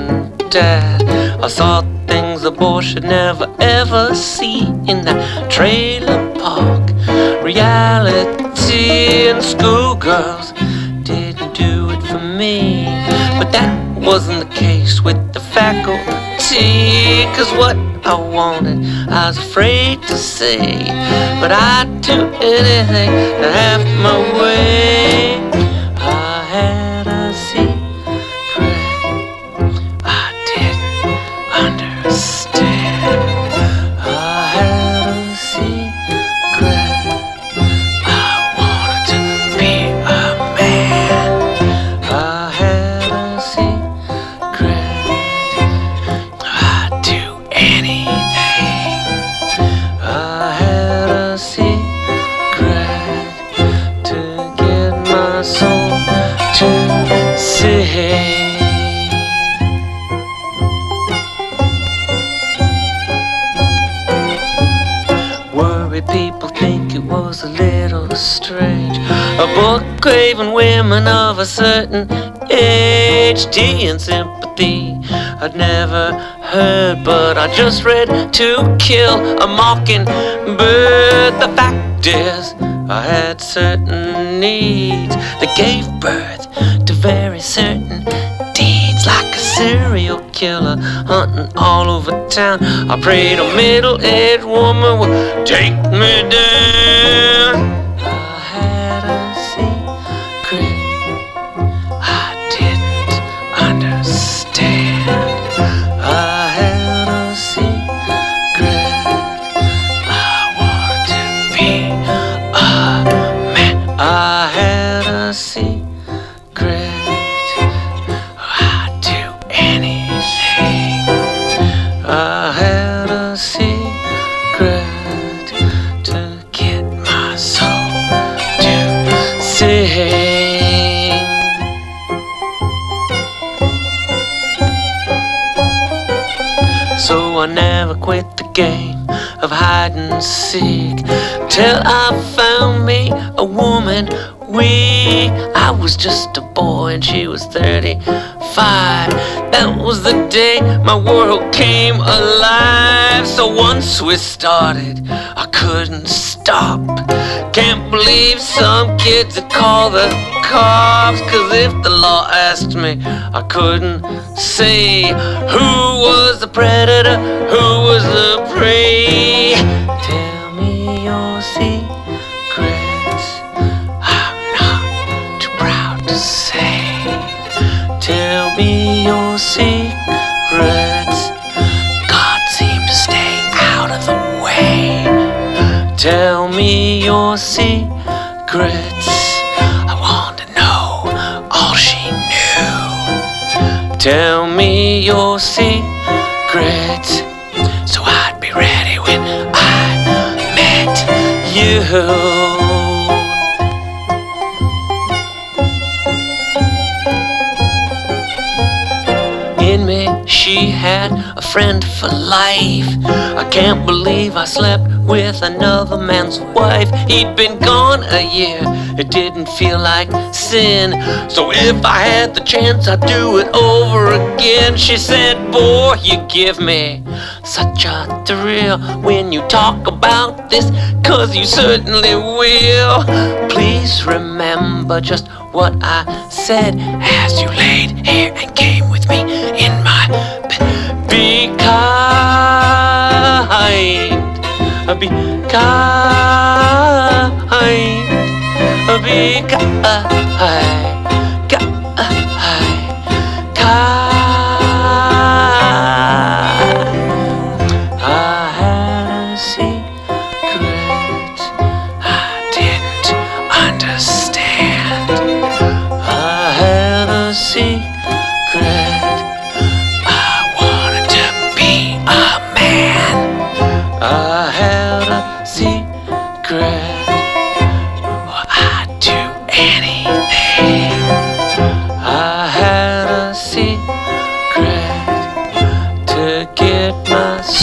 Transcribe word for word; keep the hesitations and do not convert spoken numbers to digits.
and dad. I saw things a boy should never ever see in that trailer park. Reality and schoolgirls didn't do it for me, but that wasn't the case with the faculty. Cause what I wanted I was afraid to say, but I'd do anything to have my way. I had a secret I didn't understand. I had a secret I wanted to be a man. I had a secret I'd do anything. I had a secret to get my soul to sing. Worried people think it was a little strange, a book craving women of a certain age. Tea and sympathy I'd never heard, but I just read To Kill a Mockingbird. The fact is I had certain needs that gave birth to very certain deeds. Like a serial killer hunting all over town, I prayed a middle-aged woman would take me down. I had a secret I didn't understand. I had a secret I wanted to be a man. I had a secret I'd do anything. I had a secret to get my soul to sing. So I never quit the game of hide and seek till I found me a woman weak. I was just a boy and she was thirty-five. That was the day my world came alive. So once we started, I couldn't stop. Can't believe some kids that call the cops. Cause if the law asked me, I couldn't say who was the predator, who was the prey. Tell me your secrets, I'm not too proud to say. Tell me your secrets, God seemed to stay out of the way. Tell me your secrets, I want to know all she knew. Tell me your secrets, so I'd be ready when I met you. In me, she had a friend for life. I can't believe I slept with another man's wife. He'd been gone a year, it didn't feel like sin. So if I had the chance, I'd do it over again. She said, boy, you give me such a thrill when you talk about this, cause you certainly will. Please remember just what I said as you laid here and came with me in my bed. Be kind, be kind, be kind, kind, kind. I had a secret I didn't understand. I had a secret I wanted to be a man. I had a secret, well, I'd do anything. I had a secret to get my